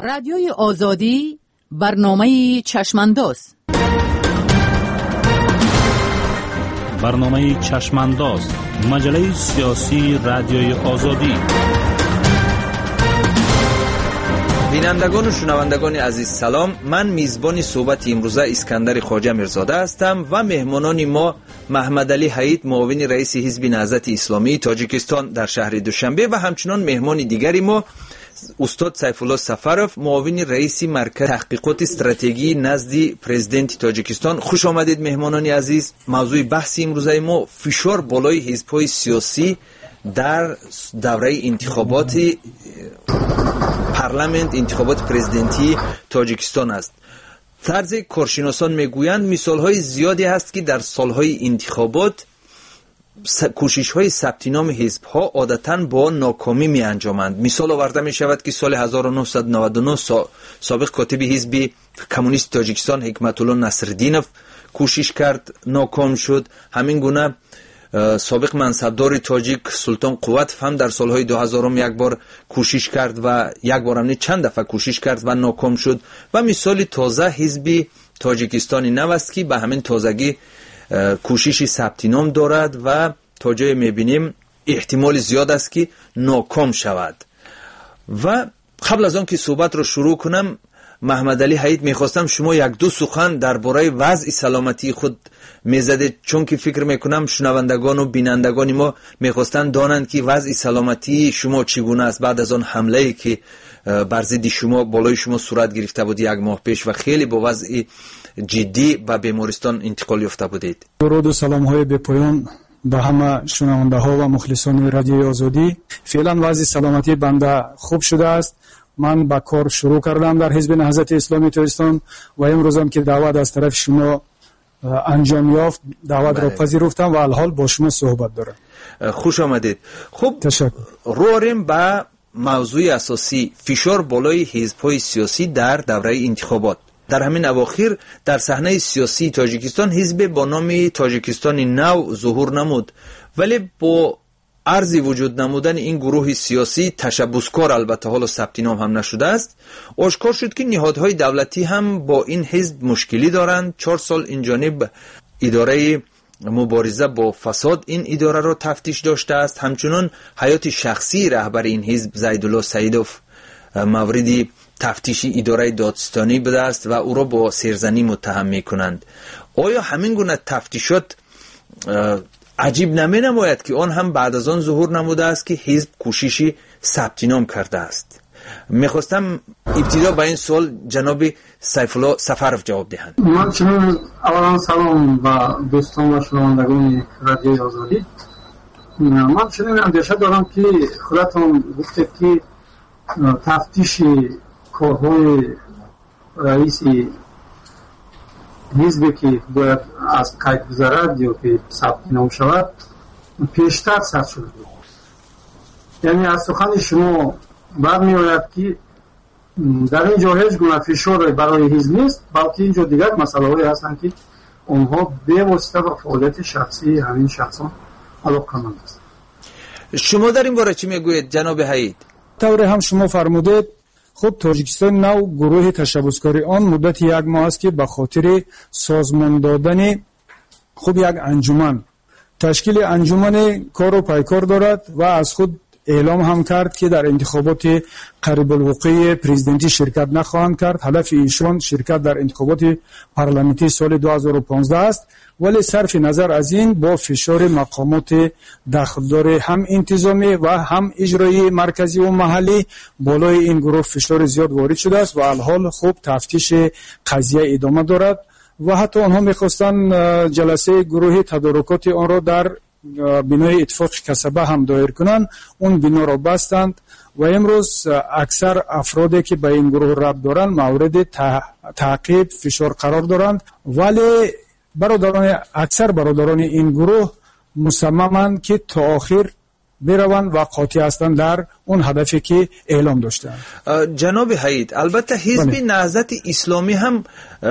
رادیوی آزادی برنامه چشمانداز. برنامه چشمانداز، مجله سیاسی رادیوی آزادی. بینندگان و شنوندگان عزیز سلام. من میزبان صحبت امروزه اسکندر خواجه میرزاده هستم و مهمانان ما محمد علی حید، معاون رئیس حزب نهضت اسلامی تاجیکستان در شهر دوشنبه و همچنان مهمان دیگری ما استاد سیفالله سفرов، معاون رئیس مرکز تحقیقات استراتژی نزد پرزیدنت تاجیکستان. خوش آمدید مهمانان عزیز. موضوع بحث امروزه ما فشار بالای حزب‌های سیاسی در دوره انتخابات پارلمان، انتخابات پرزیدنتی تاجیکستان است. طرز کارشناسان میگویند مثال‌های زیادی است که در سال‌های انتخابات کوشش‌های ثبت نام حزب‌ها عادتاً با ناکامی می‌انجامند. مثال آورده می‌شود که سال 1999 سابق کاتب حزب کمونیست تاجیکستان حکمت الله نصرالدینов کوشش کرد، ناکام شد. همین گونه سابق منصبدار تاجیک سلطان قوتов هم در سالهای 2000 یک بار کوشش کرد و یک بار هم نه چند دفعه کوشش کرد و ناکام شد. و مثال تازه حزب تاجیکستان نو است که به همین تازگی کوشش ثبت نام دارد و تا جای میبینیم احتمال زیاد است که ناکام شود. و قبل از آن که صحبت را شروع کنم، محمد علی حید میخواستم شما یک دو سخن درباره وضع سلامتی خود میزدید، چون که فکر میکنم شنوندگان و بینندگان ما میخواستند دانند که وضع سلامتی شما چگونه است بعد از آن حمله‌ای که بر ضد شما بالای شما صورت گرفته بود یک ماه پیش و خیلی با وضع جدی به بیمارستان انتقال یافته بودید. درود و سلام های به پایان به همه شنونده ها و مخلصان رادیوی آزادی. فعلا وضع سلامتی بنده خوب شده است. من با کار شروع کردم در حزب نهضت اسلامی تاجیکستان و امروز هم که دعوت از طرف شما انجام یافت دعوت را پذیرفتم و الحال با شما صحبت دارم. خوش آمدید. خب تشکر. رواریم به موضوع اساسی، فشار بالای حزب‌های سیاسی در دوره انتخابات. در همین اواخر در صحنه سیاسی تاجیکستان حزب با نام تاجیکستان نو ظهور نمود، ولی با عرضی وجود نمودن این گروه سیاسی تشبثکار البته حالا ثبت نام هم نشده است، آشکار شد که نهادهای دولتی هم با این حزب مشکلی دارند. 4 سال این جانب اداره مبارزه با فساد این اداره را تفتیش داشته است. همچنان حیات شخصی رهبر این حزب زیدالله سعیدov مورد تفتیش اداره دادستانی بوده است و او را با سرزنی متهم میکنند. آیا همین گونه تفتیشات عجیب نماید که آن هم بعد از آن ظهور نموده است که حزب کوششی ثبت نام کرده است؟ میخواستم ابتدا به این سوال جناب سیفالله سفرov جواب دهند. من چون اولا سلام و دوستان و شنوندگان رادیوی آزادی. من چون اندیشه دارم که خودتون گفتید که تفتیش کارهای رئیس حزبی که باید از قید گذارد یا که ثبت نام شود پیشتر ثبت شده بود. یعنی از سخن شما برمی آید که در اینجا هیچ گونه فشار برای حزب نیست، بلکه اینجا دیگر مسئله هایی هستند که اونها به واسطه و فعالیت شخصی همین شخصان علاقه‌مند است. شما در این باره چی میگویید جناب حید؟ طور هم شما فرمودید. خب تاجیکستان نو گروه تشبثکاری آن مدت 1 ماه است که به خاطر سازمان دادن خب یک انجمن تشکیل انجمن کار و پیکار دارد و از خود اعلام هم کرد که در انتخابات قریب الوقوع پرزیدنتی شرکت نخواهند کرد. هدف ایشان شرکت در انتخابات پارلمانتی سال 2015 است، ولی صرف نظر از این با فشار مقامات دخلدار هم انتظامی و هم اجرایی مرکزی و محلی بالای این گروه فشار زیاد وارد شده است و الحال خوب تفتیش قضیه ادامه دارد و حتی آنها میخواستند جلسه گروه تدارکات آن را در بنای اتفاق کسبه هم دایر کنند. اون بنا را بستند و امروز اکثر افرادی که به این گروه ربط دارند مورد تعقیب فشار قرار دارند، ولی اکثر برادران این گروه مصممند که تا آخر بروند و قاطع هستند در اون هدفی که اعلام داشتند. جناب حید، البته حزب نهضت اسلامی هم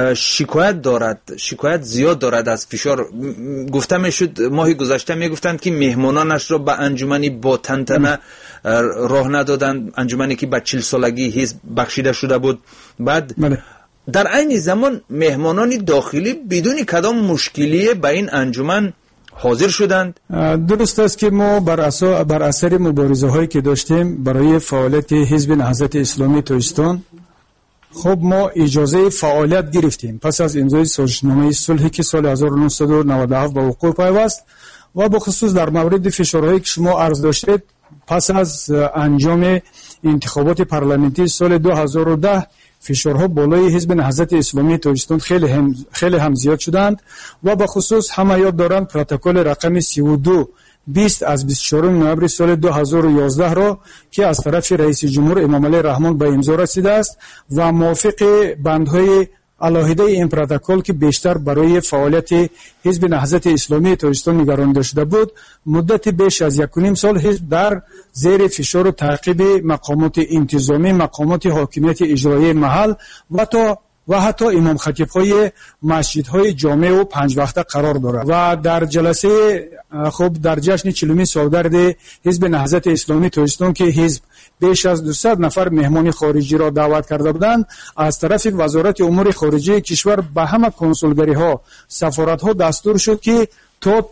شکایت زیاد دارد از فشار. گفته میشد ماه گذشته میگفتند که مهمانانش را به انجمنی با تنتنه راه ندادند، انجمنی که با 40 سالگی حزب بخشیده شده بود. بعد در عین زمان مهمانان داخلی بدون کدام مشکلی به این انجمن حاضر شدند. درست است که ما بر اثر مبارزه هایی که داشتیم برای فعالیت حزب نهضت اسلامی تاجیکستان، خب ما اجازه فعالیت گرفتیم پس از امضای سازشنامه صلحی که سال 1997 به وقوع پیوست و بخصوص در مورد فشارهایی که شما عرض داشتید پس از انجام انتخابات پارلمانتی سال 2010 فشارها بالای حزب نهضت اسلامی تاجیکستان خیلی هم زیاد شدند و به خصوص همه یاد دارند پروتکل رقم 3220 از 24 نوامبر سال 2011 را که از طرف رئیس جمهور امام علی رحمان به امضا رسیده است و موافق بندهای علاهده این پروتکل که بیشتر برای فعالیت حزب نهضت اسلامی تاجیکستان نگرانیده شده بود، مدت بیش از 1.5 سال حزب در زیر فشار و تعقیب مقامات انتظامی، مقامات حاکمیت اجرایی محل و حتی امام خطیب‌های مسجدهای جامع و 5 وقته قرار دارد و در جلسه در جشن 40 سالگرد حزب نهضت اسلامی تاجیکستان که حزب بیش از 200 نفر مهمان خارجی را دعوت کرده بودند، از طرف وزارت امور خارجه کشور به همه کنسولگری ها، سفارت ها دستور شد که تا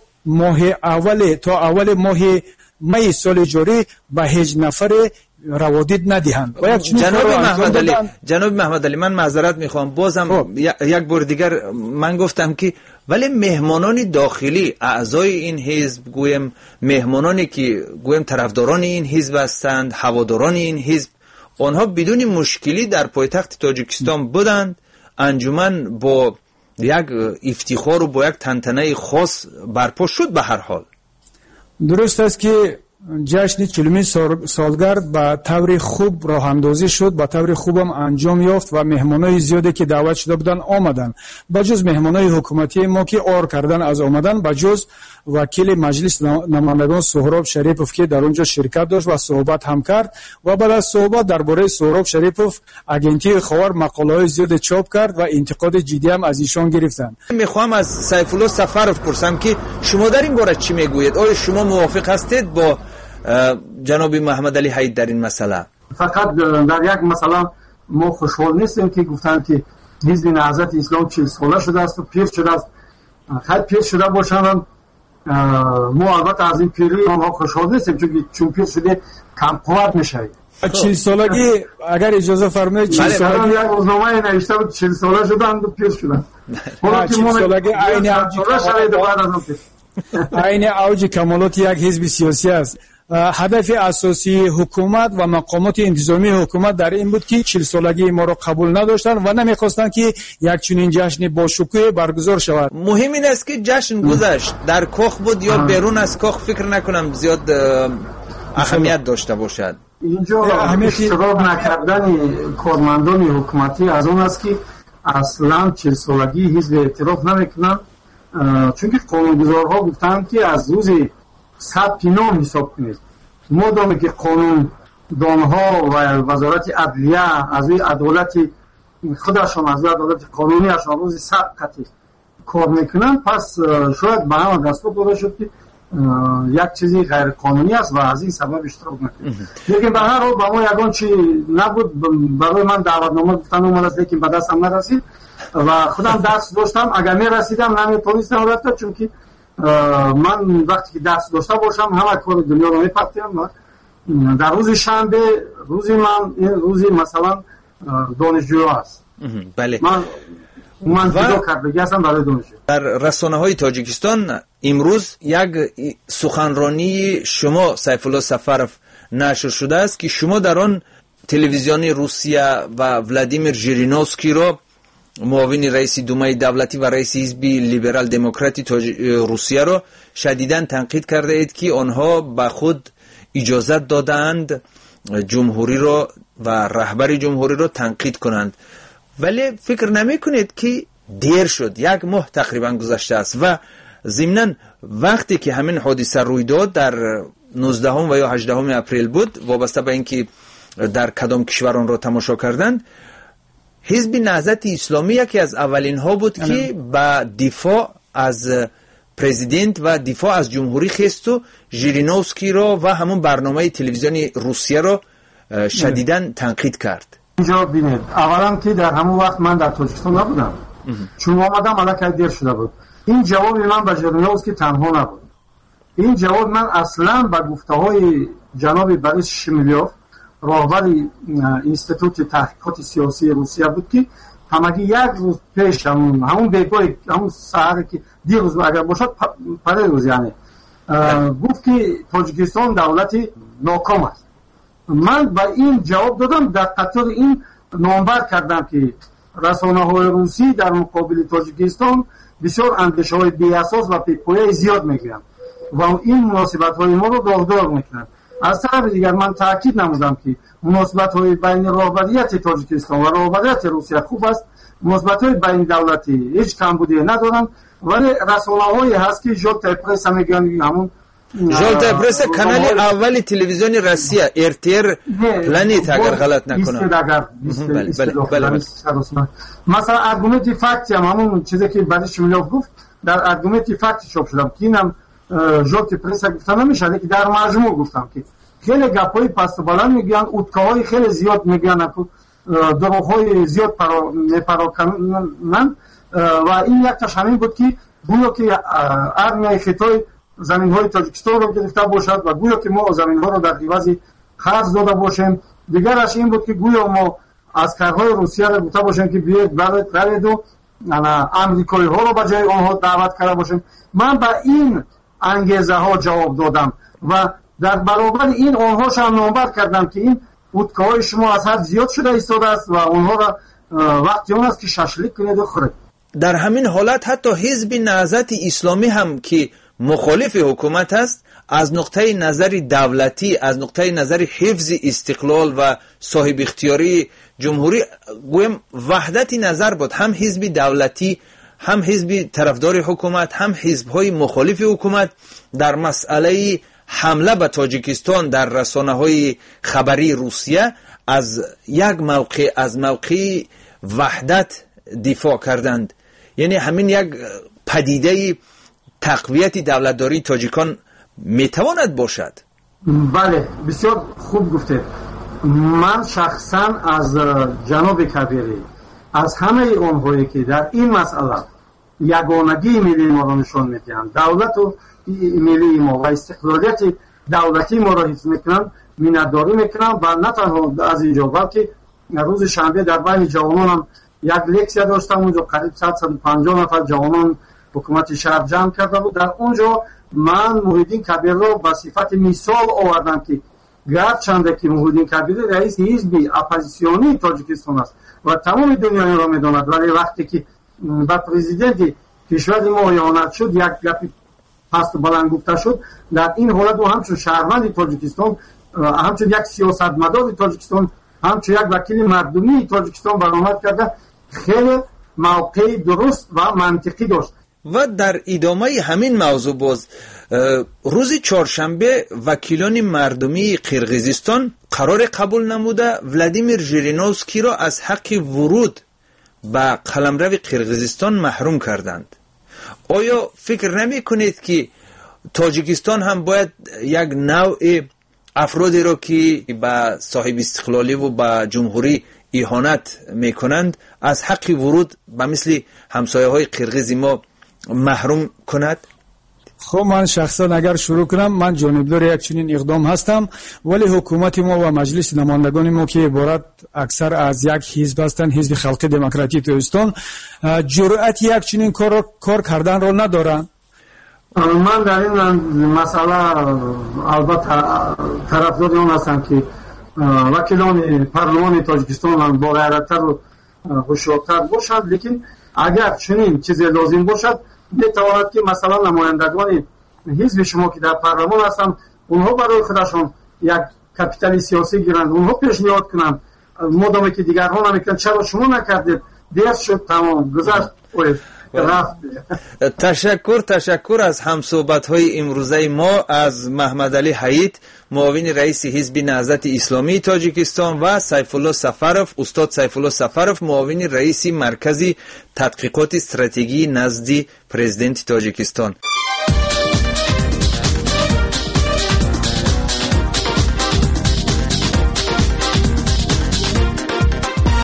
اول ماه می سال جاری به هیچ نفر روادید ندهند. جناب محمد علی من معذرت میخوام، بازم یک بار دیگر من گفتم که ولی مهمانان داخلی اعضای این حزب، گویم مهمانانی که گویم طرفداران این حزب هستند، هواداران این حزب، آنها بدون مشکلی در پایتخت تاجیکستان بودند. انجمن با یک افتخار و با یک تنتنه خاص برپا شد. به هر حال درست است که جشن 40 سالگرد با طور خوب راه اندازی شد، با طور خوبم انجام یافت و مهمانای زیادی که دعوت شده بودن آمدن. بجز مهمانای حکومتی ما که آر کردن از آمدن، بجز وکیل مجلس نمایندگان سهراب شریفوف که در اونجا شرکت داشت و صحبت هم کرد و بعد از صحبت درباره سهراب شریفوف اگنتی خبر مقاله‌های زیاد چاپ کرد و انتقاد جدی هم از ایشان گرفتند. میخوام از سیف الله سفرов پرسم که شما در این باره چی میگویید؟ آیا شما موافق هستید با جناب محمد علی حید در این مسئله؟ فقط در یک مثلا ما خوشحال نیستیم که گفتن که حزب نهضت اسلام 40 ساله شده است و پیر شده است. خیلی پیر شده باشند، ما البته از این پیری ما خوشحال نیستیم چون پیر شده کم قوت میشه. 40 سالگی اگر اجازه فرمایید 40 سالگی یک روزنامه نوشته بود 40 ساله شدن و پیر شدن. 40 سالگی عین اوج کمالات یک حزب سیاسی است. هدف اساسی حکومت و مقامات انتظامی حکومت در این بود که 40 سالگی ما را قبول نداشتند و نمیخواستند که یک چنین جشن با شکوه برگزار شود. مهم این است که جشن گذشت در کاخ بود یا بیرون از کاخ، فکر نکنم زیاد اهمیت داشته باشد. اینجا اشتراک نکردن کارمندان حکومتی از اون است که اصلا 40 سالگی حزب اعتراف نمیکنند، چون که قانونگذارها گفتند که از روز ثبت نام حساب کنید. مادامی که قانون دانها و وزارت عدلیه از روی عدالت خودشان، از روی عدالت قانونیشان روز ثبت کار میکنند، پس شاید به همه دستور داده شد که یک چیزی غیر قانونی است و از این سبب اشتراک نکنید. لیکن به هر حال با ما یگان چی نبود، برای من دعوتنامه گفتن اومد است لیکن به دستم نرسید و خودم دست داشتم. اگر میرسیدم نمیتونستم رفت، چون که من وقتی که دست داشته باشم همه کار دنیا رو میپرتیم. در روز شنبه روزی مثلا دانشجو است. بله. من جدا کردگی هستم برای دانشجو. در رسانه های تاجیکستان امروز یک سخنرانی شما سیف الله سفرov نشر شده است که شما در آن تلویزیون روسیه و ولادیمیر ژیرینوفسکی را، معاون رئیس دومای دولتی و رئیس حزب لیبرال دموکراتی روسیه را شدیداً تنقید کرده اید که آنها به خود اجازت دادند جمهوری را و رهبر جمهوری را تنقید کنند، ولی فکر نمی کنید که دیر شد؟ 1 ماه تقریبا گذشته است و ضمناً وقتی که همین حادثه روی داد در 19 و یا 18 اپریل بود، وابسته به اینکه در کدام کشوران را تماشا کردند، حزب نهضت اسلامی یکی از اولین ها بود که با دفاع از پرزیدنت و دفاع از جمهوری خست و ژیرینوفسکی را و همون برنامه تلویزیونی روسیه را شدیداً تنقید کرد. اینجا ببینید، اولا که در همون وقت من در تاجیکستان نبودم، چون آمدم الان دیر شده بود. این جواب من به ژیرینوفسکی تنها نبود. این جواب من اصلا به گفته‌های جناب بوریس شمیلیوف، راهبر اینستیتوت تحقیقات سیاسی روسیه بود که همگی یک روز پیش همون بیگوی همون ساعتی که دیروز اگر باشد پریروز یعنی گفت که تاجیکستان دولتی ناکام است. من با این جواب دادم، در قطار این نامبر کردم که رسانه‌های روسی در مقابل تاجیکستان بسیار اندیشه‌های بی اساس و پیپویی زیاد میگیرند و این مناسبت‌های ما رو داغدار میکنند. از طرف دیگر من تاکید نمودم که مناسبت‌های بین راهبریت تاجیکستان و راهبریت روسیه خوب است. مناسبت‌های بین دولتی هیچ کمبودی ندارند، ولی رسانه‌هایی هست که ژولتا پرس میگن، همون ژولتا پرس کانال اول تلویزیون روسیه ارتر پلنت اگر غلط نکنم. بله. مثلا ارگومنت فکت همون چیزی که بعد شمیلیوف گفت در ارگومنت فکت چاپ شدم که اینم ژولتا پرس گفتن نمیشه که در مجموع گفتم که خیلی گپای پست و بلند میگن، اوتکاهای خیلی زیاد میگن، دروغ‌های زیاد میپراکنن و این یک تاش همین بود که گویا که ارمیای خیتای زمین‌های تاجیکستان رو گرفته باشد و گویا که ما زمین‌ها رو در عوض قرض داده باشیم. دیگرش این بود که گویا ما عسکرهای روسیه رو گفته باشیم که بیاید برید و امریکایی‌ها رو به جای آنها دعوت کرده باشیم. من به این انگیزه ها جواب دادم و در برابر این آنهاش هم نامبر کردم که این وودکاهای شما از حد زیاد شده ایستاده است و آنها را وقتی اون است که ششلیک کنید و خورید. در همین حالت حتی حزب نهضت اسلامی هم که مخالف حکومت است، از نقطه نظر دولتی، از نقطه نظر حفظ استقلال و صاحب اختیاری جمهوری گویم وحدت نظر بود. هم حزب دولتی، هم حزب طرفدار حکومت، هم حزب‌های مخالف حکومت در مسئله حمله به تاجیکستان در رسانه‌های خبری روسیه از یک موقع از موقع وحدت دفاع کردند. یعنی همین یک پدیده تقویت دولتداری تاجیکان میتواند باشد. بله، بسیار خوب گفته. من شخصا از جناب کبیری، از همه اونهایی که در این مسئله یگانگی ملی ما را نشان میدن، دولت و ملی ما و استقلالیت دولتی ما را حفظ میکنن، مینداری میکنن و نه تنها از اینجا بلکه روز شنبه در بین جوانان هم یک لکسیا داشتم، اونجا قریب 150 نفر جوانان حکومت شهر جمع کرده بود. در اونجا من محیدین کبیر را به صفت مثال آوردم که گرچند که محیدین کبیر رئیس حزب اپوزیسیونی تاجیکستان است و تمام دنیا را میداند، ولی وقتی که با پرزیدنت کشور ما اعانت شد، یک گپی پست بلند گفته شد، در این حالت و همچون شهروند تاجیکستان، همچون یک سیاستمدار تاجیکستان، همچون یک وکیل مردمی تاجیکستان برآمد کرده، خیلی موقع درست و منطقی داشت. و در ادامه همین موضوع باز روز چهارشنبه وکیلان مردمی قرقیزستان قرار قبول نموده ولادیمیر ژیرینوفسکی را از حق ورود به قلمرو قرقیزستان محروم کردند. آیا فکر نمی کنید که تاجیکستان هم باید یک نوع افرادی را که به صاحب استقلالی و به جمهوری اهانت میکنند از حق ورود به مثل همسایه های قرقیز ما محروم کند؟ خب من شخصا اگر شروع کنم، من جانبدار یک چنین اقدام هستم، ولی حکومت ما و مجلس نمایندگان ما که عبارت اکثر از یک حزب هستند، حزب خلق دموکراتیک تاجیکستان، جرأت یک چنین کار کردن را ندارند. من در این مسئله البته طرفدار اون هستم که وکیلان پارلمان تاجیکستان با غیرت‌تر و هوشیارتر باشند، لیکن اگر چنین چیزی لازم باشد میتواند که مثلا نمایندگان حزب شما که در پارلمان هستند اونها برای خودشون یک کپیتال سیاسی گیرند، اونها پیشنهاد کنند، مادامی که دیگرها نمیکنند چرا شما نکردید، دیر شد، تمام گذشت. تشکر از همصحبت های امروزه ما از محمد علی حیید، معاون رئیس حزب نهضت اسلامی تاجیکستان، و سیف الله سفروف، استاد سیف الله سفروف، معاون رئیس مرکز تحقیقات استراتژی نزد پرزیدنت تاجیکستان.